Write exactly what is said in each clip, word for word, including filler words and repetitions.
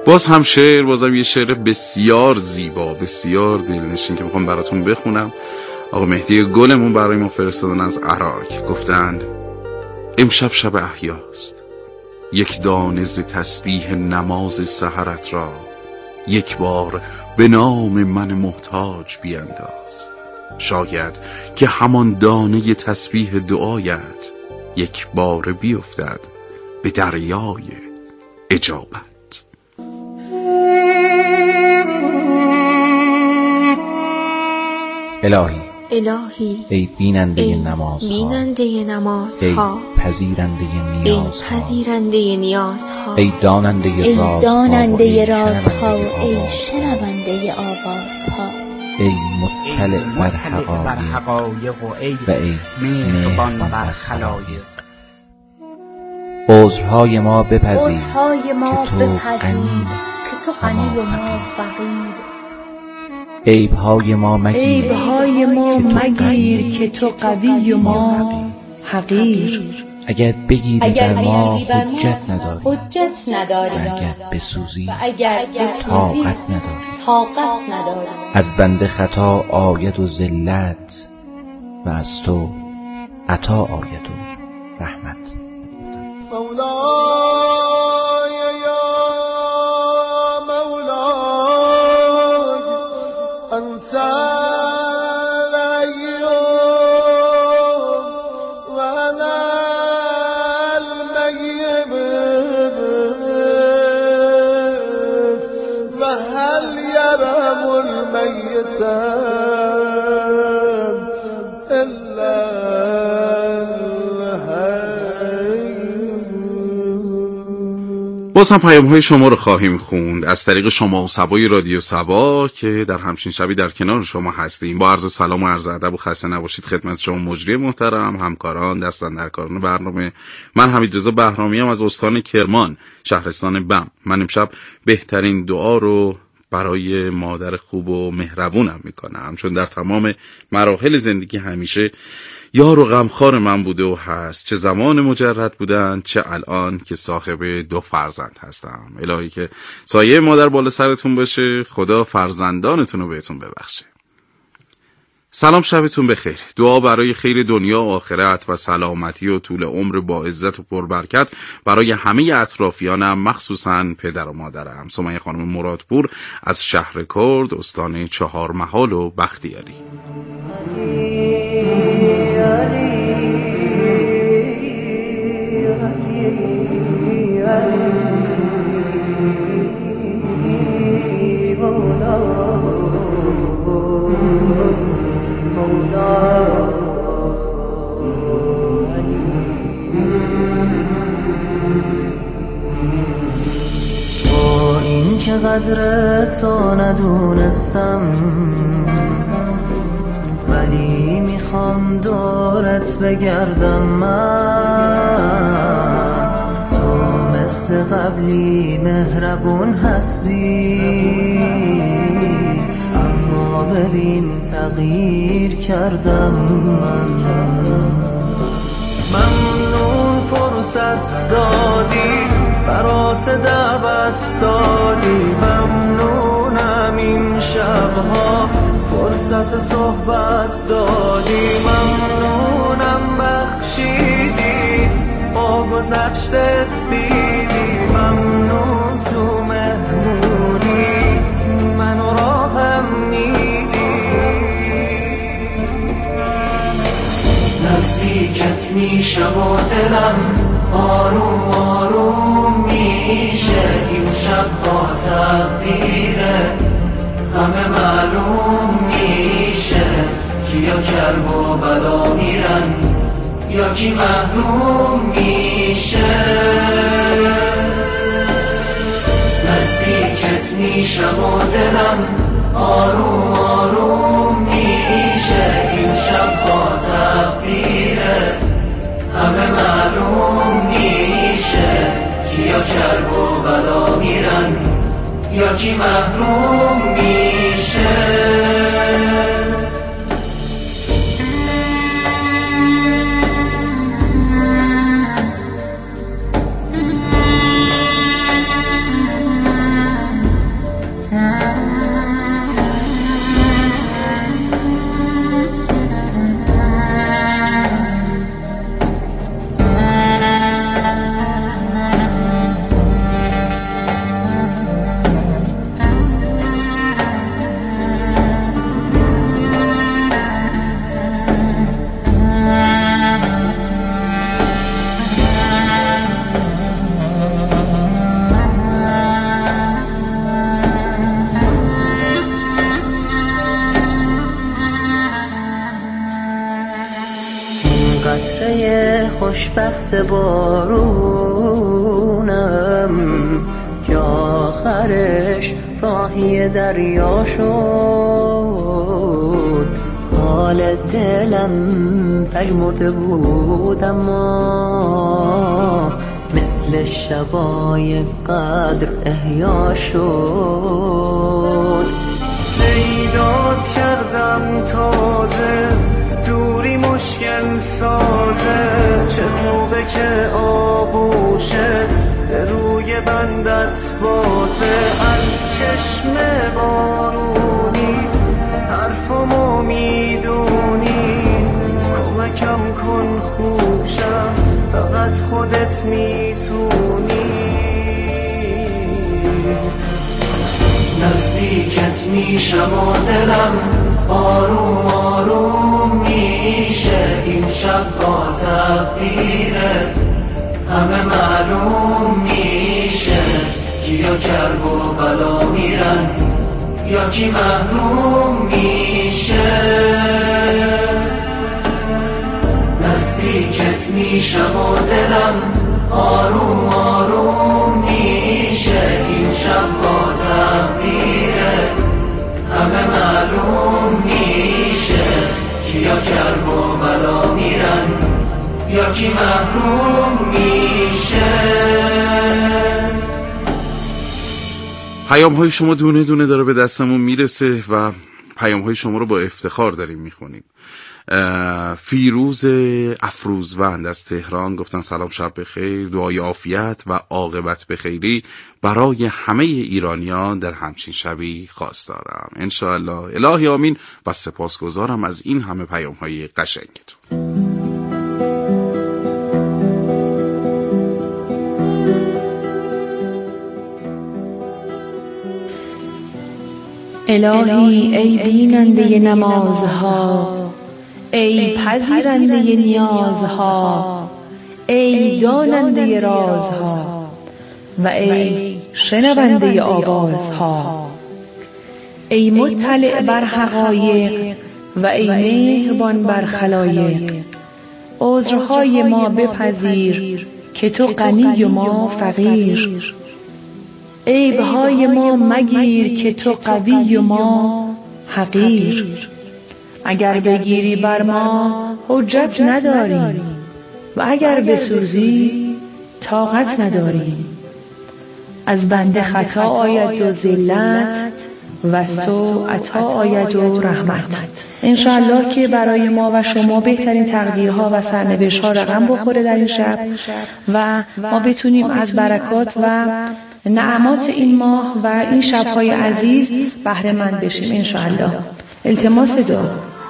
باز هم شعر، بازم یه شعر بسیار زیبا، بسیار دلنشین که میخوام براتون بخونم. آقا مهدی گلمون برای ما فرستادن از عراق. گفتند امشب شب احیاست، یک دانه ز تسبیح نماز سحرت را یک بار به نام من محتاج بینداز. شاید که همان دانه تسبیح دعایت یک بار بیفتد به دریای اجابت. الهی الهی ای بیننده نمازها، بیننده نمازها، ای پذیرنده نیازها، ای پذیرنده نیازها، ای داننده ای رازها، داننده رازها و ای شنونده آوازها، ای مطلع بر حقایق و ای و ای مهربان بر خلایق. عذرهای ما بپذیر عذرهای ما که تو بپذیر غنی که تو غنی و ما فقیر. عیبهای ما مگیر عیبهای ما مگیر که تو قوی و ما حقیر. اگر بگیری اگر بر ما بر ما حجت نداری، حجت نداری، و اگر بسوزی و اگر بسوزی طاقت نداری. طاقت نداری. از بنده خطا آید و ذلت و از تو عطا آید و رحمت. مولاي يا مولاي أنت الأيوم وأنا الميت فهل يرم الميت إلا باز هم پیام های شما رو خواهیم خوند از طریق شما و سبای رادیو سبا که در همچین شبی در کنار شما هستیم. با عرض سلام و عرض ادب و خسته نباشید خدمت شما مجری محترم، همکاران، دستاندرکاران برنامه. من حمیدرضا بهرامی ام از استان کرمان، شهرستان بم. من امشب بهترین دعا رو برای مادر خوب و مهربونم میکنم، چون در تمام مراحل زندگی همیشه یار و غمخوار من بوده و هست، چه زمان مجرد بودن چه الان که صاحب دو فرزند هستم. الهی که سایه مادر بالا سرتون باشه، خدا فرزندانتون رو بهتون ببخشه. سلام، شبتون بخیر. دعا برای خیر دنیا و آخرت و سلامتی و طول عمر با عزت و پربرکت برای همه اطرافیانم، مخصوصا پدر و مادرم. سمیه خانم مرادپور از شهر کرد، استان چهارمحال و بختیاری. با این که قدر تو ندونستم، ولی میخوام دورت بگردم. من تو مثل قبلی مهربون هستی، اما ببین تغییر کردم. من ممنون فرصت دادی، برات دعوت دادی. ممنونم این شبها فرصت صحبت دادی. ممنونم بخشیدی، با گذشتت دیدی. ممنون تو مهمونی منو راهم میدی. نزدیکت میشم و دلم آروم آروم میشه. این شب با تقدیره همه معلوم میشه، کیا کرب و بلا میرن یا کی محروم میشه. نزدیکت میشم و دلم آروم آروم میشه. این شب با تقدیره همه معلوم میشه، کیا کرب و بلا میرن یا کی محروم میشه. خوشبخت بارونم که آخرش راهی دریا شد. حال دلم پژمرده بود اما مثل شبای قدر احیا شد. بیداد کردم تازه دوری مشکل سازه، چه خوبه که آغوشت روی بندت بازه. از چشم بارونی حرفمو میدونی، کمکم کن خوب شم، فقط خودت میتونی. نزدیکت میشم و دلم آروم آروم میشه. این شب با تقدیره همه معلوم میشه، کیا کرب و بلا میرن یا کی محروم میشه. نزدیکت میشم و دلم آروم آروم میشه. این شب با تقدیره همه معلوم میشه، کیا کرب و بلا میرن یا کی محروم میشه. پیام های شما دونه دونه داره به دستمون میرسه و پیام های شما رو با افتخار داریم میخونیم. فیروز افروزوند از تهران گفتن سلام، شب بخیر، دعای عافیت و عاقبت بخیری برای همه ایرانیان در همچین شبی خواستارم. انشاءالله. الهی آمین و سپاسگزارم از این همه پیام های قشنگتون. الهی ای بیننده نمازها، ای پذیرنده نیازها، ای داننده رازها و ای شنونده آوازها، ای مطلع بر حقایق و ای مهربان بر خلایق. عذرهای ما بپذیر که تو غنی و ما فقیر. عیبهای ما مگیر که تو قوی و ما حقیر. اگر بگیری بر ما حجت نداریم و اگر بسوزی طاقت نداریم. از بنده خطا آید و ذلت و از تو عطا آید و رحمت. انشاءالله که برای ما و شما بهترین تقدیرها و سرنوشت‌ها رقم بخوره در این شب و ما بتونیم از برکات و نعمات این ماه و این شب‌های عزیز بهره مند بشیم انشاءالله. التماس دعا.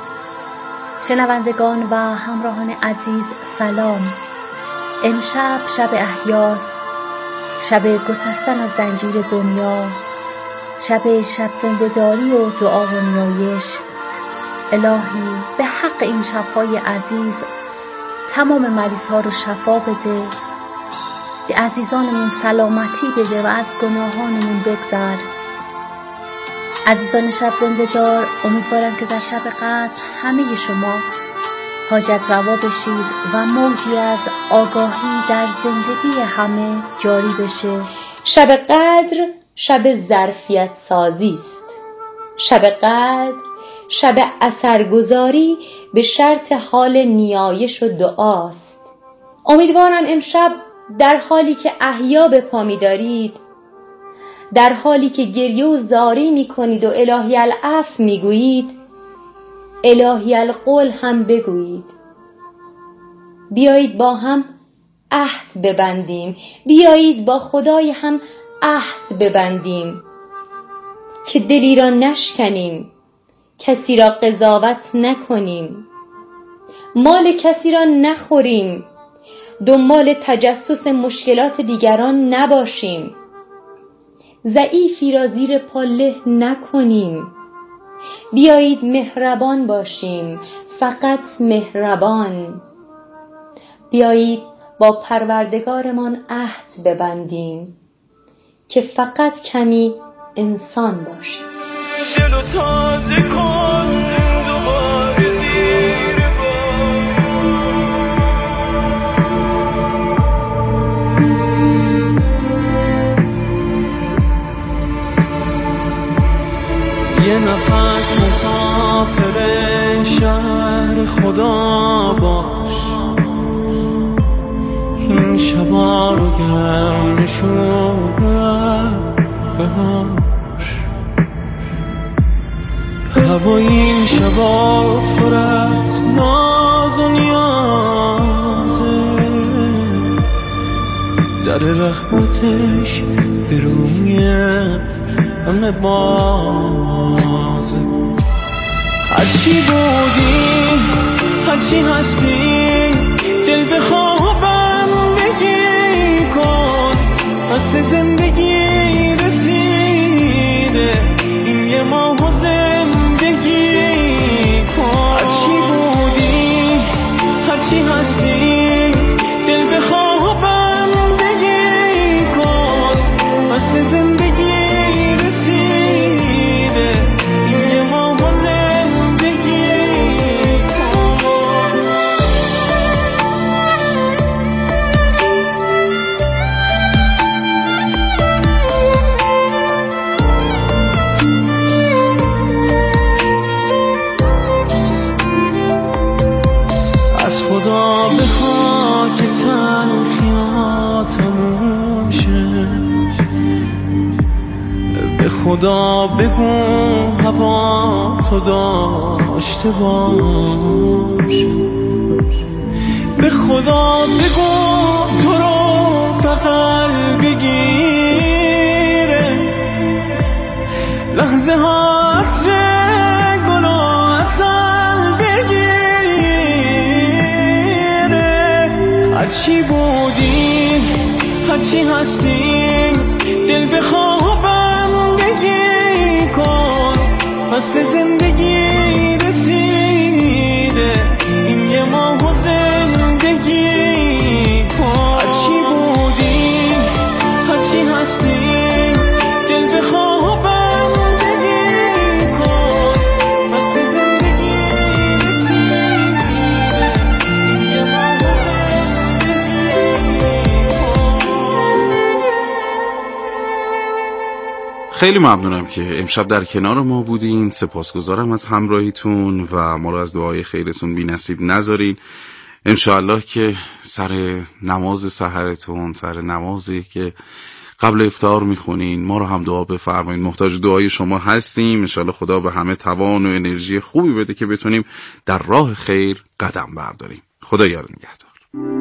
شنوندگان و همراهان عزیز سلام. امشب شب احیاست، شب گسستن از زنجیر دنیا، شب شب زنده‌داری و دعا و نیایش. الهی به حق این شب‌های عزیز تمام مریض‌ها رو شفا بده، که عزیزانمون سلامتی بده و از گناهانمون بگذر. عزیزان شب زنده دار، امیدوارم که در شب قدر همه شما حاجت روا بشید و موجی از آگاهی در زندگی همه جاری بشه. شب قدر شب ظرفیت سازی است. شب قدر شب اثرگذاری به شرط حال نیایش و دعاست. امیدوارم امشب در حالی که احیا به پا می دارید، در حالی که گریه و زاری می کنید و الهی العفو می گویید، الهی القول هم بگویید. بیایید با هم عهد ببندیم، بیایید با خدای هم عهد ببندیم که دلی را نشکنیم، کسی را قضاوت نکنیم، مال کسی را نخوریم، دنبال تجسس مشکلات دیگران نباشیم، ضعیفی را زیر پا له نکنیم. بیایید مهربان باشیم، فقط مهربان. بیایید با پروردگارمان عهد ببندیم که فقط کمی انسان باشیم. دلو تازه کن دوباره زیر بار، یه نفس مسافر شهر خدا باش، این شبا رو گرم نشون بهاش. هوا این شبا پر از ناز و نیازه، در رحمتش به روی همه بازه. هرچی بودی هرچی هستی دل به خوابم بگی کن، فصل زندگی رسیده این یه ماه زندگی کن. هرچی بودی هرچی هستی دل به خوابم بگی کن، فصل زندگی رسیده این یه ماه زندگی کن. از خدا بخوا که تلخی‌ها تموم شه، به خدا بگو هوا تو داشته باش، به خدا بگو تو رو بغل بگیره، لحظه ها عطر گل و عسل بگیره. هرچی بودی هرچی هستی دل به خوابم بگی کن، فصل زندگی رسیده این یه ماه زندگی کن. هرچی بودی هرچی هستی دل به خوابم بگی کن، فصل زندگی رسیده این یه ماه زندگی کن. خیلی ممنونم که امشب در کنار ما بودین. سپاسگزارم از همراهیتون و ما رو از دعای خیرتون بی نصیب نذارین. انشاءالله که سر نماز سحرتون، سر نمازی که قبل افطار میخونین، ما رو هم دعا بفرمایید. محتاج دعای شما هستیم. انشاءالله خدا به همه توان و انرژی خوبی بده که بتونیم در راه خیر قدم برداریم. خدا یار نگهدار.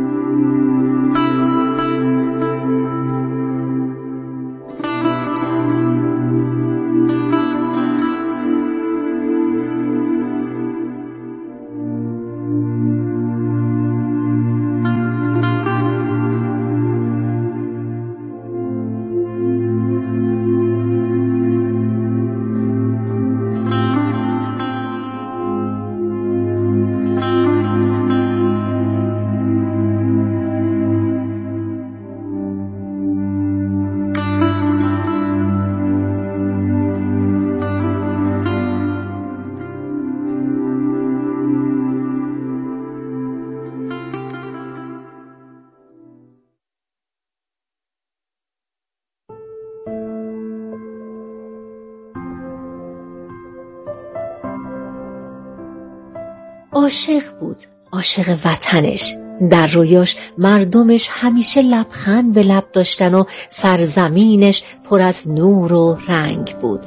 عاشق بود، عاشق وطنش. در رویاش مردمش همیشه لبخند به لب داشتن و سرزمینش پر از نور و رنگ بود.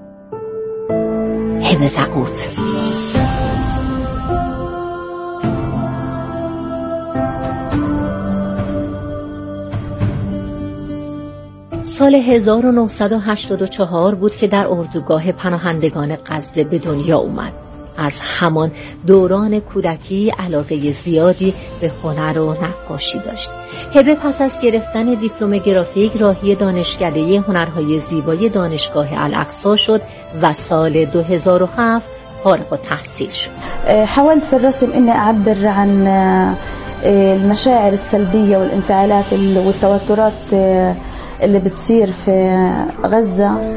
هبه زقوت. سال هزار و نهصد و هشتاد و چهار بود که در اردوگاه پناهندگان غزه به دنیا اومد. از همان دوران کودکی علاقه زیادی به هنر و نقاشی داشت. هبه پس از گرفتن دیپلم گرافیک راهی دانشکده هنرهای زیبای دانشگاه الاقصی شد و سال دو هزار و هفت فارغ التحصیل شد. حاولت في الرسم اني اعبر عن المشاعر السلبية والانفعالات والتوترات اللي بتصير في غزة.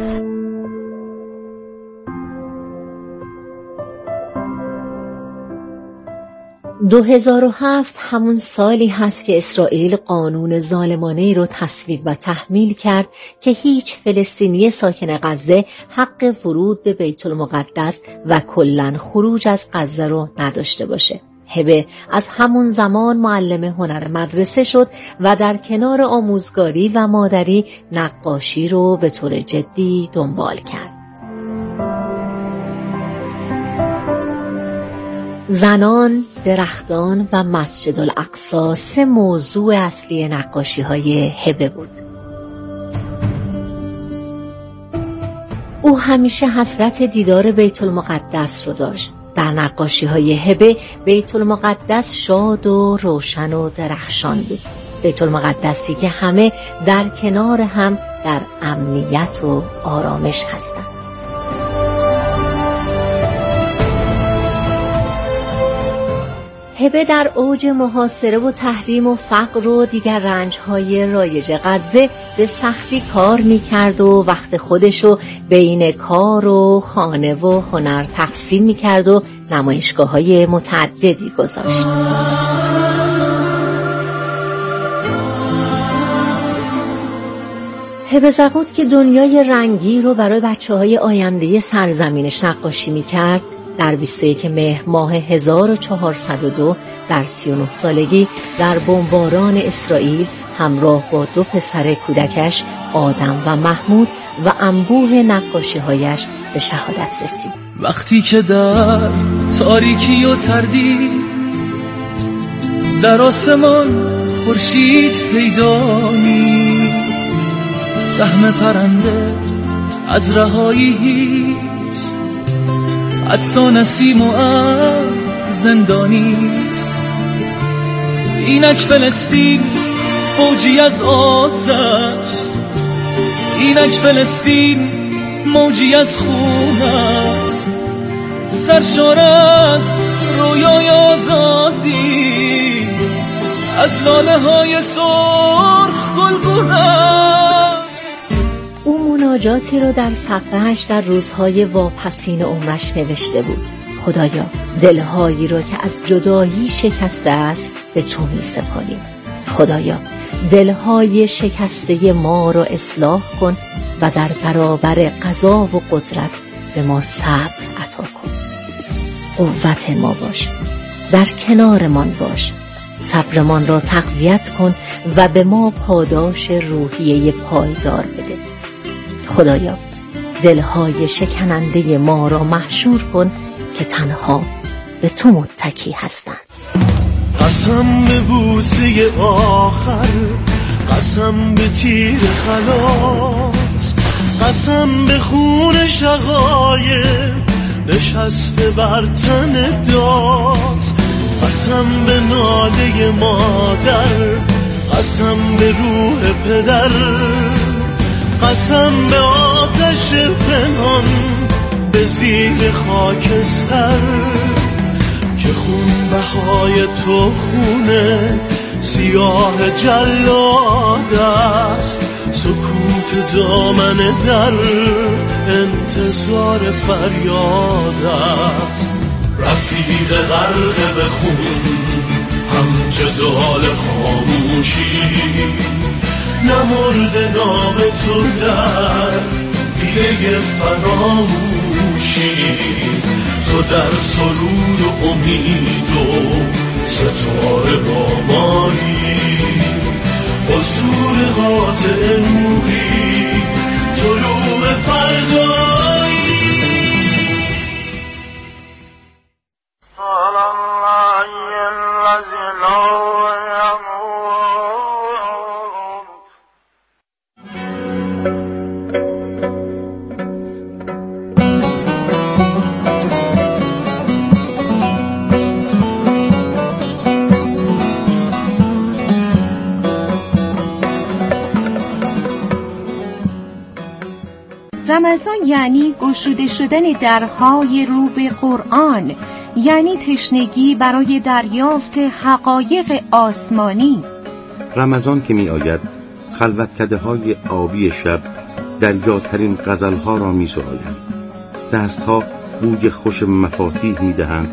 دو هزار و هفت همون سالی هست که اسرائیل قانون ظالمانه‌ای رو تصویب و تحمیل کرد که هیچ فلسطینی ساکن غزه حق ورود به بیت المقدس و کلاً خروج از غزه رو نداشته باشه. هبه از همون زمان معلم هنر مدرسه شد و در کنار آموزگاری و مادری نقاشی رو به طور جدی دنبال کرد. زنان، درختان و مسجد الاقصی سه موضوع اصلی نقاشی‌های هبه بود. او همیشه حسرت دیدار بیت المقدس رو داشت. در نقاشی‌های هبه بیت المقدس شاد و روشن و درخشان بود. بیت المقدسی که همه در کنار هم در امنیت و آرامش هستند. هبه در اوج محاصره و تحریم و فقر و دیگر رنج‌های رایج غزه به سختی کار می‌کرد و وقت خودشو بین کار و خانه و هنر تقسیم می‌کرد و نمایشگاه‌های متعددی گذاشت. هبه زغوت که دنیای رنگی رو برای بچه‌های آینده سرزمینش نقاشی می‌کرد، در بیست و یکم مهر ماه هزار و چهارصد و دو در سی و نه سالگی در بمباران اسرائیل همراه با دو پسر کودکش آدم و محمود و انبوه نقاشی‌هایش به شهادت رسید. وقتی که در تاریکی و تردید در آسمان خورشید پیدا نیست، سهم پرنده از رهایی هیچ، حتی نسیم و ابر زندانیست. اینک فلسطین فوجی از آتش، اینک فلسطین موجی از خون است، سرشار از رویای آزادی، از لاله های سرخ گلگون است. او مناجاتی رو در صفحه‌اش در روزهای واپسین عمرش نوشته بود: خدایا دلهایی رو که از جدایی شکسته است به تو می سپاریم. خدایا دلهای شکسته ما رو اصلاح کن و در برابر قضا و قدرت به ما صبر عطا کن. قوت ما باش، در کنارمان باش، صبرمان را تقویت کن و به ما پاداش روحیه پایدار بده. خدایا دلهای شکننده ما را محشور کن که تنها به تو متکی هستند. قسم به بوسه آخر، قسم به تیر خلاص، قسم به خون شقایق نشسته بر تن داز، قسم به ناله مادر، قسم به روح پدر، قسم به آتش پنهان به زیر خاکستر، که خون بهای تو خونه سیاه جلاد است، سکوت دامن در انتظار فریاد است. رفیق غرق به خون هم جدال خاموشی، نمرد نام تو در بیله فراموشی، تو در سرود و امید و ستاره با مایی، حضور قاطع نوری طلوع فردایی. رمضان یعنی گشوده شدن درهای رو به قرآن، یعنی تشنگی برای دریافت حقایق آسمانی. رمضان که می آید خلوتکده های آبی شب دریاترین غزلها را می سراید، دستها بوی خوش مفاتیح می دهند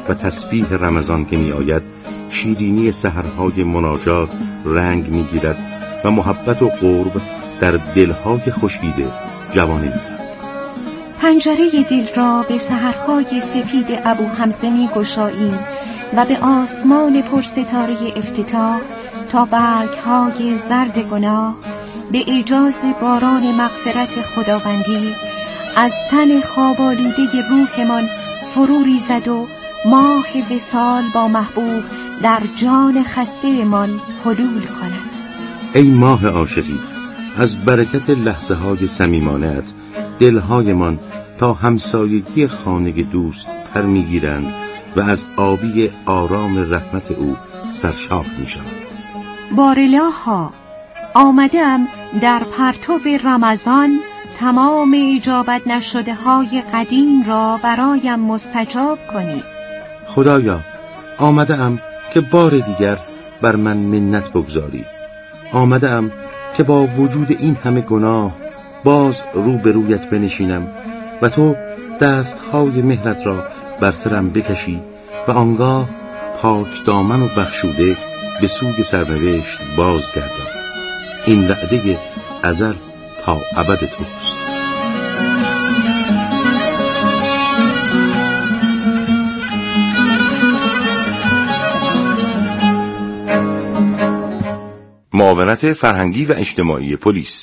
و تسبیح رمضان که می آید، شیرینی سحرهای مناجات رنگ می گیرد و محبت و قرب در دلهای خشکیده جوانه می زد. پنجره دل را به سحرهای سپید ابو حمزه می گشاییم و به آسمان پرستاره افتتاح تا برگهای زرد گناه به ایجاز باران مغفرت خداوندی از تن خواب‌آلوده روحمان فرو ریزد و ماه وصال با محبوب در جان خسته من حلول کند. ای ماه عاشقی، از برکت لحظه های صمیمانه‌ات دلهای من تا همسایگی خانه دوست پر میگیرند و از آبی آرام رحمت او سرشار میشوند. بارالها آمدم در پرتو رمضان تمام اجابت نشده های قدیم را برایم مستجاب کنی. خدایا، آمده ام که بار دیگر بر من منت بگذاری. آمده ام که با وجود این همه گناه باز رو به رویت بنشینم و تو دستهای مهرت را بر سرم بکشی و آنگاه پاک دامن و بخشوده به سوی سرنوشت بازگردم. این وعده ازل تا ابد توست. معاونت فرهنگی و اجتماعی پلیس.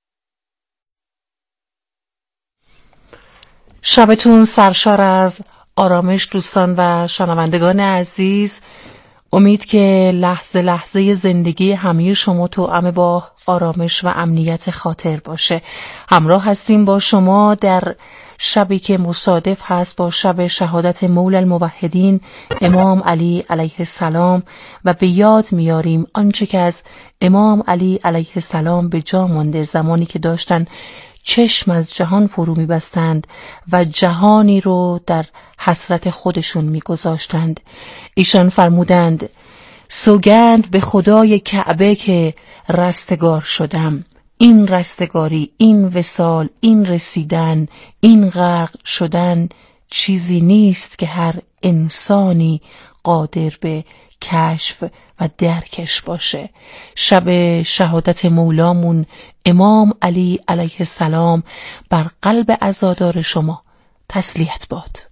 شبتون سرشار از آرامش دوستان و شنوندگان عزیز. امید که لحظه لحظه زندگی همه شما توأم با آرامش و امنیت خاطر باشه. همراه هستیم با شما در شبی که مصادف هست با شب شهادت مولا الموحدین امام علی علیه السلام و به یاد میاریم آنچه که از امام علی علیه السلام به جا مانده زمانی که داشتن چشم از جهان فرو می‌بستند و جهانی رو در حسرت خودشون می‌گذاشتند. ایشان فرمودند سوگند به خدای کعبه که رستگار شدم. این رستگاری، این وصال، این رسیدن، این غرق شدن چیزی نیست که هر انسانی قادر به کشف و درکش باشه. شب شهادت مولامون امام علی علیه السلام بر قلب عزادار شما تسلیت باد.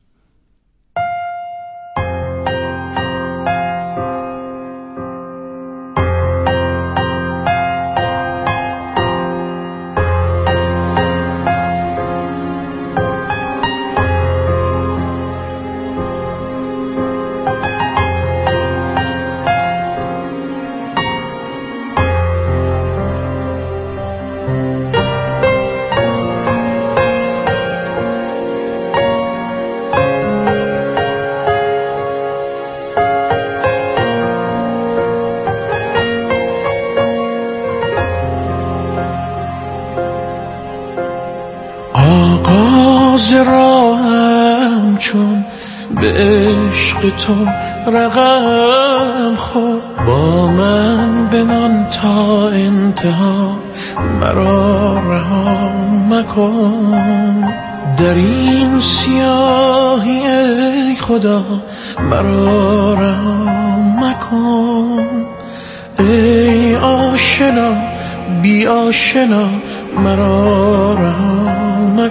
آغاز راهم چون به عشق تو رقم خورد، با من بمان تا انتها مرا رها مکن. در این سیاهی ای خدا مرا رها مکن. ای آشنا بی آشنا مرا رها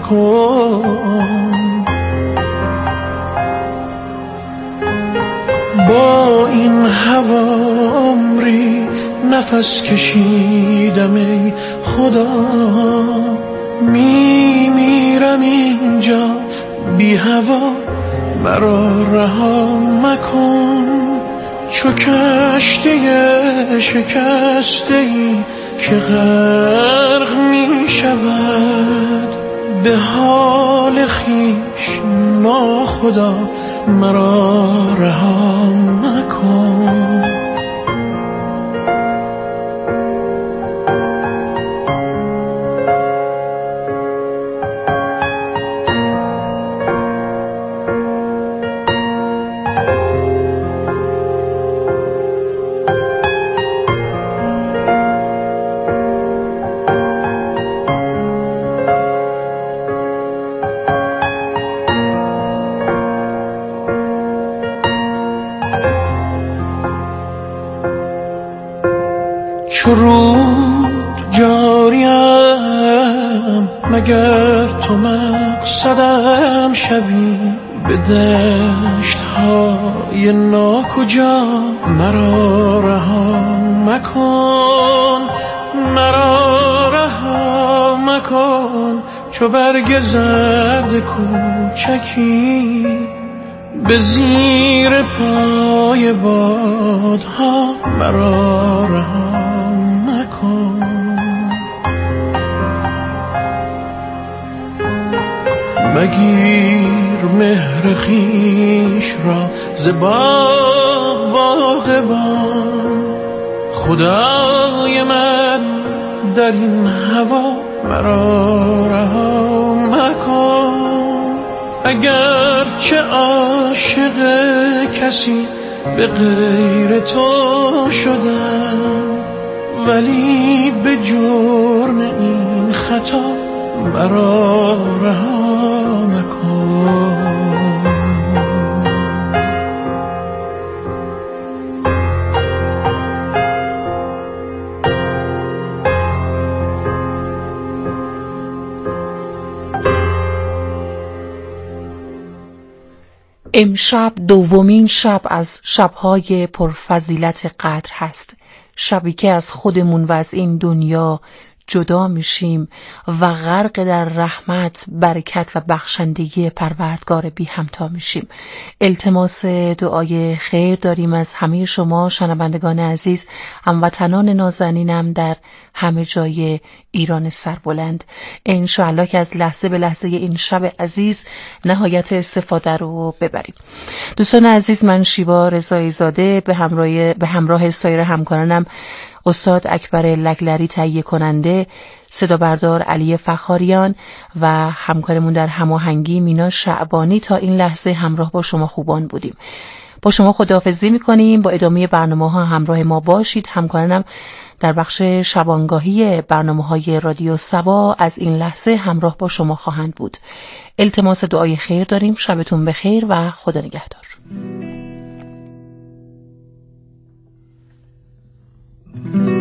مکن. با این هوا عمری نفس کشیدم ای خدا، می میرم اینجا بی هوا مرا رها مکن. چو کشتی شکسته ای که غرق می شود، به حال خویش ناخدا مرا رها مکن. مگر تو مقصدم شوی به دشت های ناکجا. مرا رها مکن، مرا رها مکن، چو برگ زرد کوچکی به زیر پای بادها. مرا رها مکن. مگیر مهر خویش را ز باغ باغبان. خدای من در این هوا مرا رها مکن. اگر چه عاشق کسی به غیر تو شدم، ولی به جرم این خطا مرا رها مکن. امشب دومین شب از شب‌های پرفضیلت قدر هست، شبی که از خودمون و از این دنیا جدا میشیم و غرق در رحمت، برکت و بخشندگی پروردگار بی همتا میشیم. التماس دعای خیر داریم از همه شما شنوندگان عزیز، هموطنان نازنینم در همه جای ایران سربلند. انشاءالله که از لحظه به لحظه این شب عزیز نهایت استفاده رو ببریم. دوستان عزیز، من شیوا رضایی زاده به همراه به همراه سایر همکارانم، استاد اکبر لگلری تهیه کننده، صدا بردار علی فخاریان و همکارمون در هماهنگی مینا شعبانی تا این لحظه همراه با شما خوبان بودیم. با شما خداحافظی میکنیم. با ادامه برنامه ها همراه ما باشید. همکارانم در بخش شبانگاهی برنامه های رادیو سبا از این لحظه همراه با شما خواهند بود. التماس دعای خیر داریم. شبتون بخیر و خدا نگهدار.